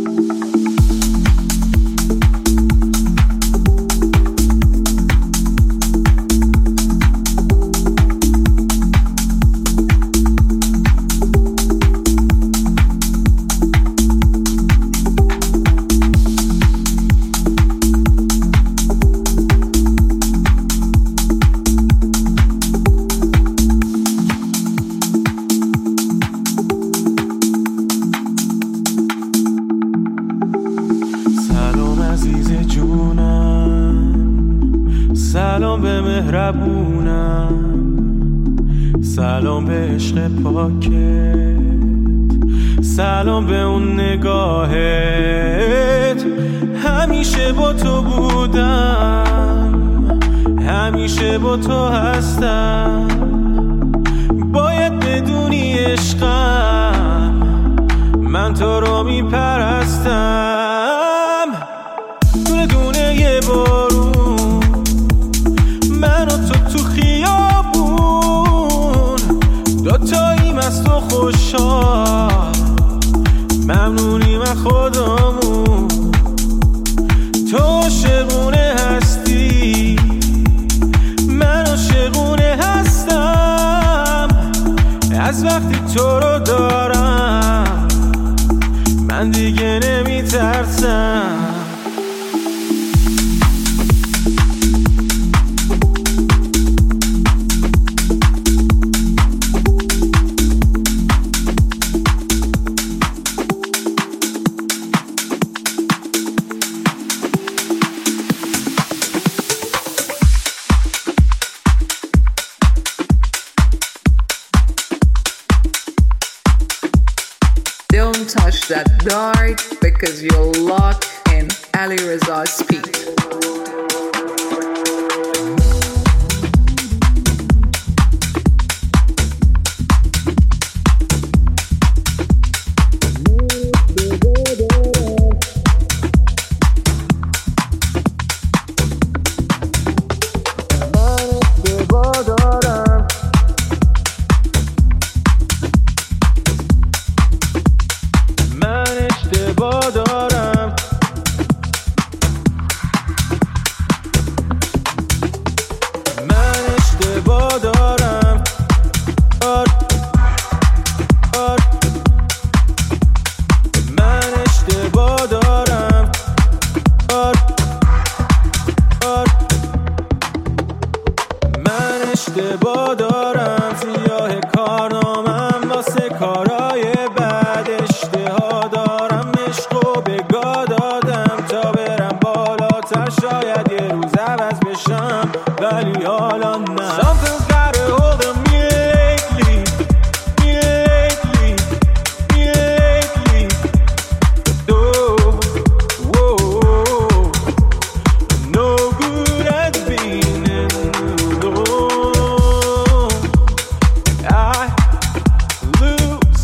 سلام به مهربونم، سلام به عشق پاکت، سلام به اون نگاهت. همیشه با تو بودم، همیشه با تو هستم. باید بدونی عشقم، من تو رو میپرستم. دونه دونه یه بارون، من و تو خیابون، دوتاییم از تو خوشحال، ممنونیم از خودمون. تو عاشقونه هستی، من عاشقونه هستم. از وقتی تو رو دارم، من دیگه نمیترسم. Don't touch that dart because you're locked in Ali Reza's speed. اشتباه دارم، سیاه کارنامم واسه کارای بد. اشتها دارم، عشقو بگاه دادم تا برم بالاتر، شاید یه روز عوض بشم ولی حالا نه. Something's got a hold of me lately, me lately, me lately. Oh, whoa, no good at being in the room. I lose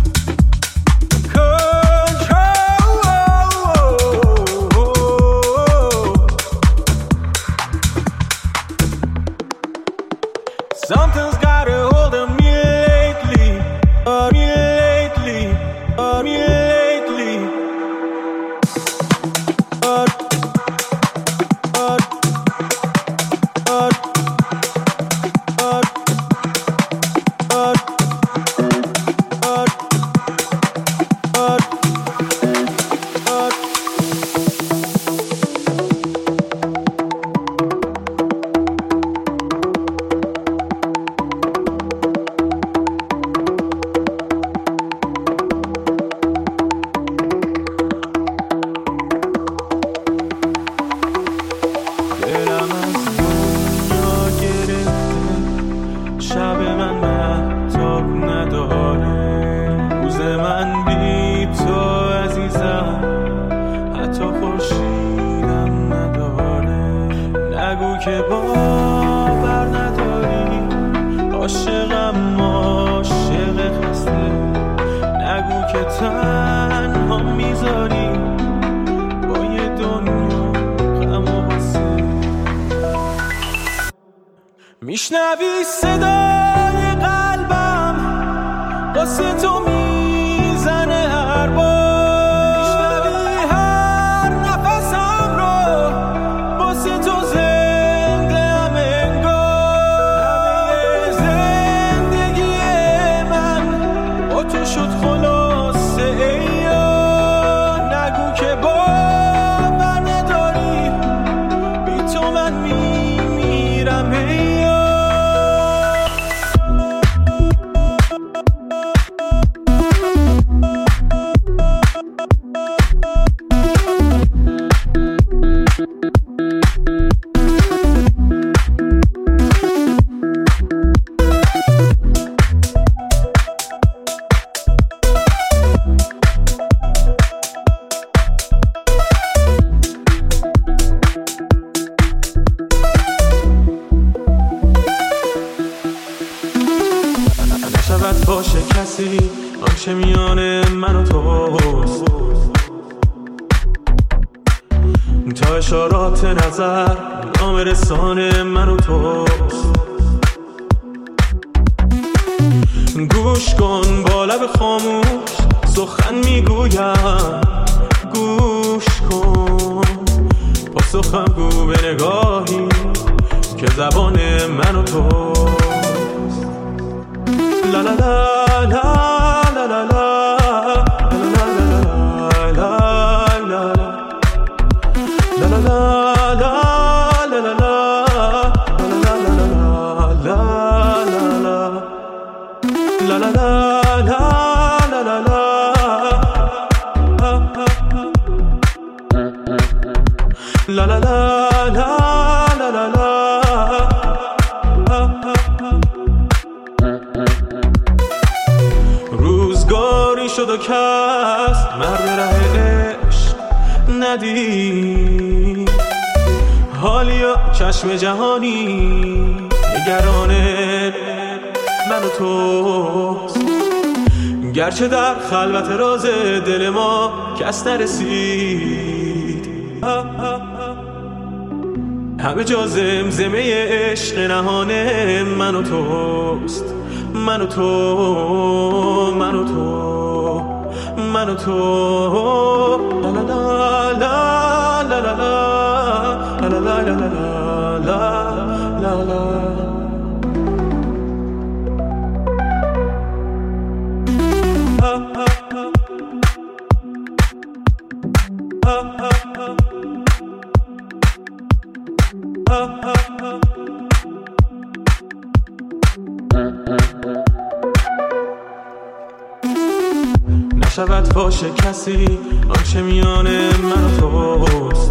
control. Something's got a hold of me lately, me lately, me lately. دلم از دنیا گرفته، شب من مهتاب نداره، روز من بی تو عزیزم حتی خورشیدم نداره. نگو که باور نداری، عاشقم عاشق خسته. نگو که تنها میذاری با یه دنیا غم و غصه. میشنوی صدای قلبم واسه تو میزنه هر بار، میشنوی تا اشارات نظر نام رسانه من و توست. گوش کن با لب خاموش سخن میگویم، گوش کن پاسخم گو به نگاهی که زبان من و توست. لا لا لا لا لا لا روزگاری شد و کس مرد ره عشق ندید، حالیا چشم جهانی نگران من و توست. گرچه در خلوت راز دل ما کس نرسید، همه جا زمزمه عشق نهان من و توست. من و تو، من و تو، من و تو. لا لا لا لا لا لا لا لا لا لا. نشود فاش کسی آنچه میان من و توست.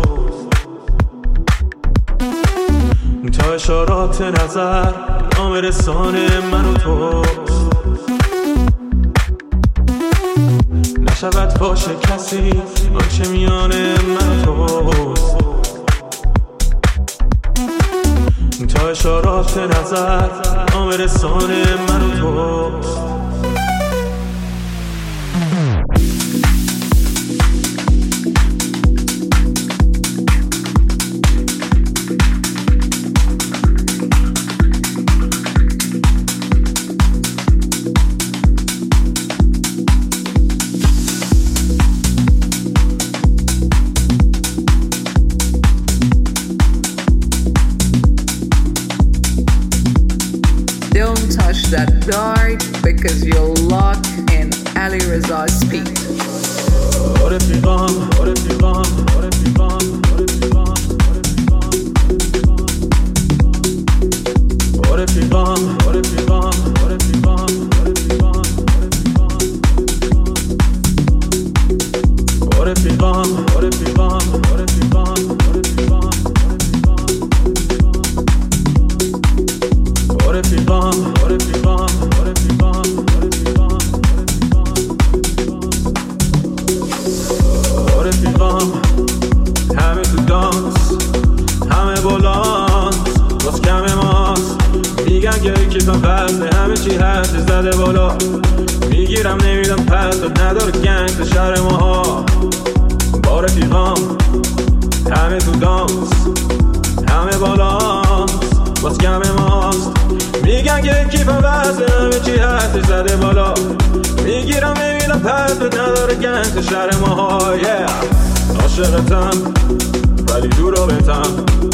تا اشارات نظر نام رسانه من و توست. نشود فاش کسی آنچه میان من و توست. تا اشارات نظر نام رسانه من و توست. Don't touch that dart because you'll lock in Ali Reza's speed. همه تو دانس، همه بلانس، باز کم ماست. میگن که کیفم پسه، همه چی هست زده بالا. میگیرم نمیدم پس، نداره گنگ تا شهر ماها. با رفیقام همه تو دانس، همه بالانس، باز کم ماست. میگن که کیفم پسه، همه چی هست زده بالا. میگیرم نمیدم پس، نداره گنگ تا شهر ماها. عاشقتم ولی دور رو بتم،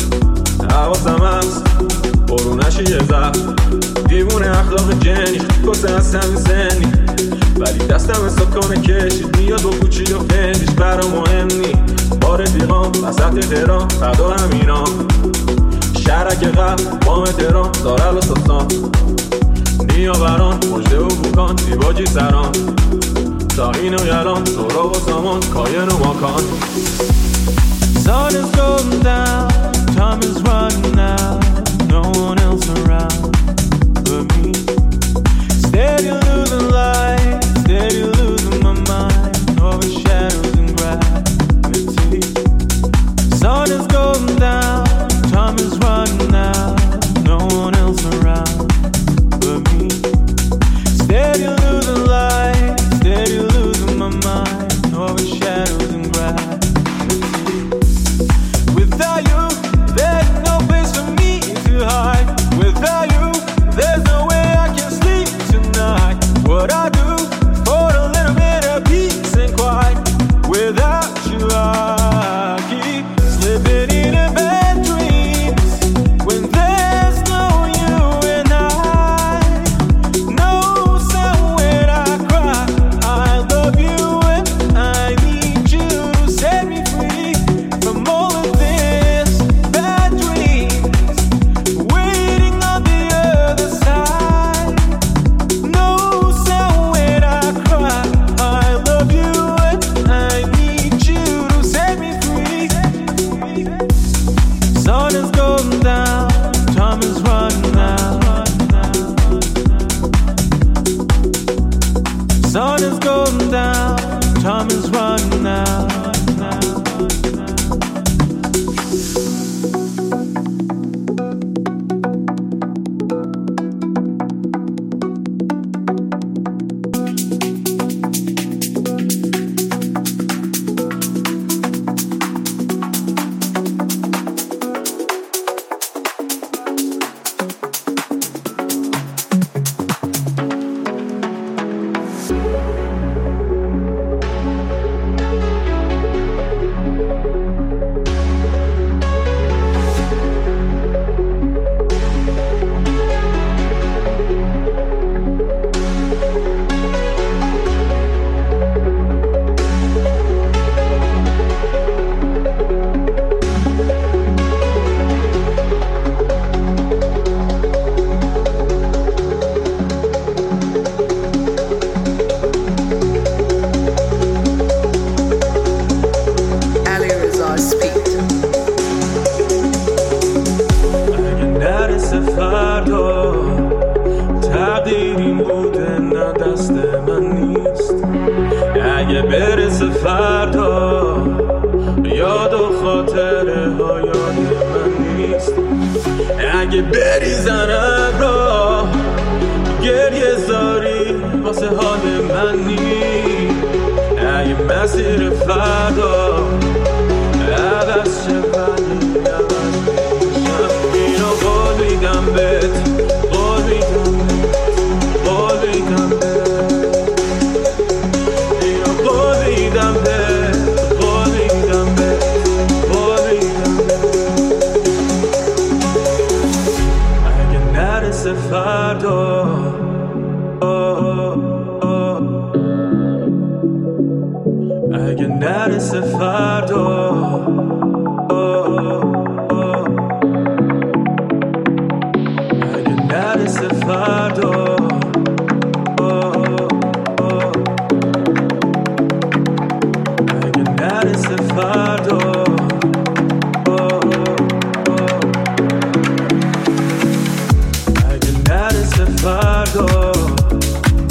حواسم هست برونشی یه زب. دیوونه اخلاق جنی کسه هست همین سنی، ولی دستم سکانه کشید میاد با کوچی و فندیش برا مهم نی. با رفیقام وسط تهران فدا همینام، شهرک قبل بام تهران دارل و سستان. نیاوران مجده و بوکان دیباجی سران، تا این و یلان سورا و سامان کاین و ماکان. Sun is going down, time is running out, no one else around but me. Steady losing light, steady losing my mind, over shadows and gravity. Sun is going down, time is running out, no one else around but me. Steady losing light, steady losing my mind, over shadows and gravity. بریزن را گریه زاری واسه حال من نی اگه مسیر فردا عوض شه ولی عوض میشم اینو قول میدم بهت قول میدم قول میدم بهت اینو قول میدم بهت قول میدم بهت قول میدم بهت اگه نرسه فردا اگه نرسه فردا